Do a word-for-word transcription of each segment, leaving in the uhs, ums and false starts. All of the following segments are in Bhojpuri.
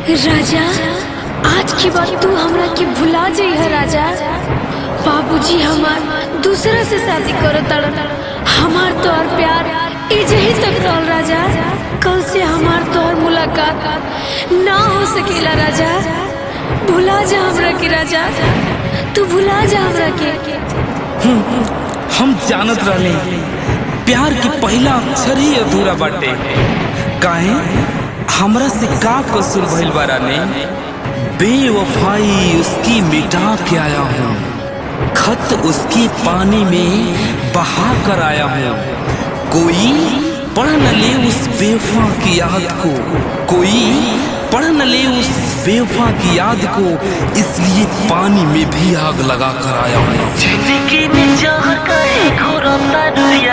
राजा, आज की बात तू हमरा के भुला जाइए राजा। बाबूजी हमार दूसरा से शादी करो तड़न, हमार तोहर प्यार इजही तक रहल राजा। कल से हमार तोहर मुलाकात ना हो सकेला राजा। भुला जा हमरा के राजा, तू भुला जा हमरा के। हम जानत रहले प्यार के पहला अक्षर ही अधूरा बाटे। काहे हमरा से का कसूर भइल बारा ने? बेवफाई उसकी मिटा के आया हूँ, खत उसकी पानी में बहा कर आया हूँ। कोई पढ़ न ले उस बेवफा की याद को, कोई पढ़ न ले उस बेवफा की याद को, इसलिए पानी में भी आग लगा कर आया हूँ। जिंदगी में जहर कहे घोरता दुनिया,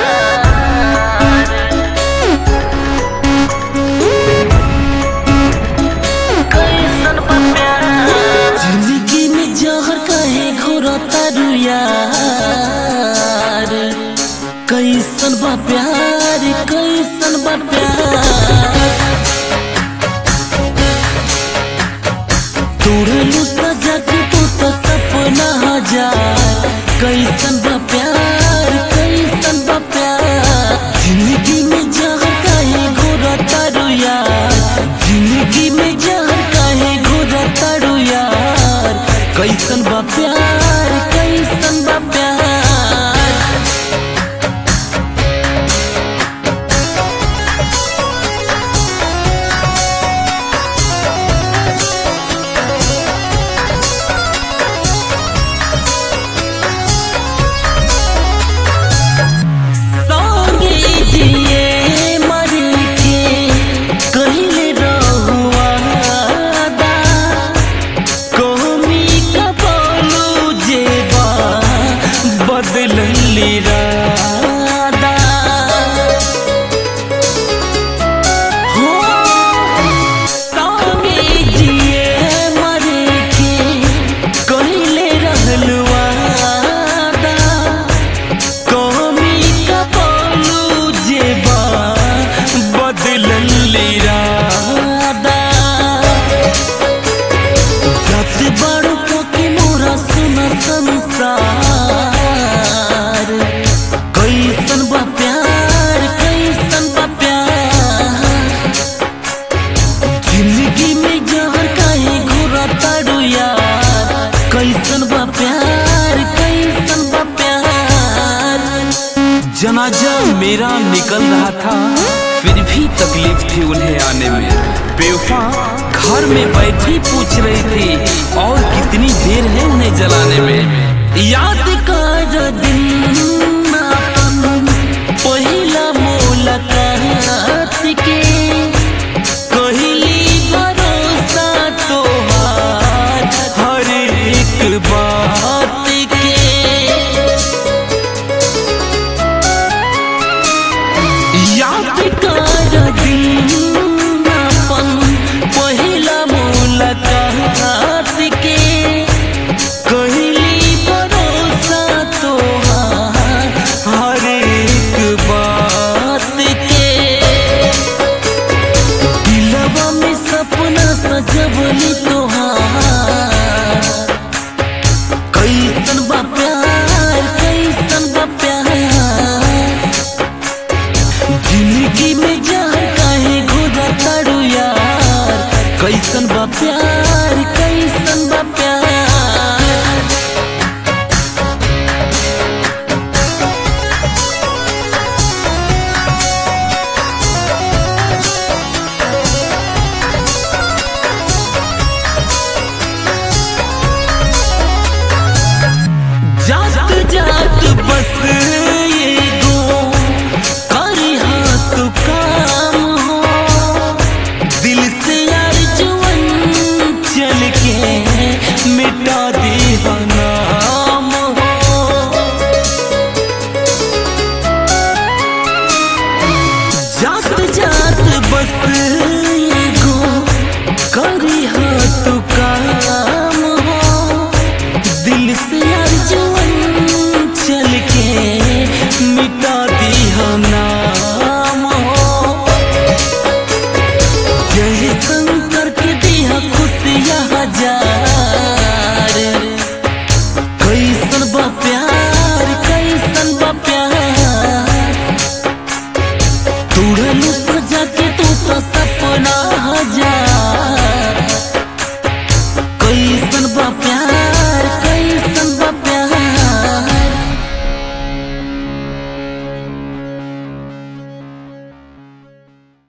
कैसन बा प्यार। जिंदगी में जहर कहे घोरता दुनिया, कैसन बा प्यार, कैसन बा प्यार। तोड़लू सजा के तू तो सपना हजार, कैसन बा प्यार, कैसन बा प्यार। जिंदगी में जहर काहे घोरता यार, जिंदगी में जहर काहे घोरता यार। कैसन बा प्यार, कैसन बा प्यार। कैसन बा प्यार, कैसन बा प्यार। जिंदगी में जहर काहे घोरता यार, कैसन बा प्यार, कैसन बा प्यार। जनाजा मेरा निकल रहा था, फिर भी तकलीफ थी उन्हें आने में। बेवफा घर में बैठी पूछ रही थी और कितनी देर है उन्हें जलाने में। याद कर दिन पहिला मुलाकात के, कहली भरोसा तोहार हर एक बात के। याद कर दिन पहिला मुलाकात के, कहली भरोसा तोहार हर एक बात के। दिलवा में सपना सजवली तोहार, कैसन बा प्यार, कैसन बा प्यार। जिंदगी में जहर काहे घोरता यार, कैसन बा प्यार।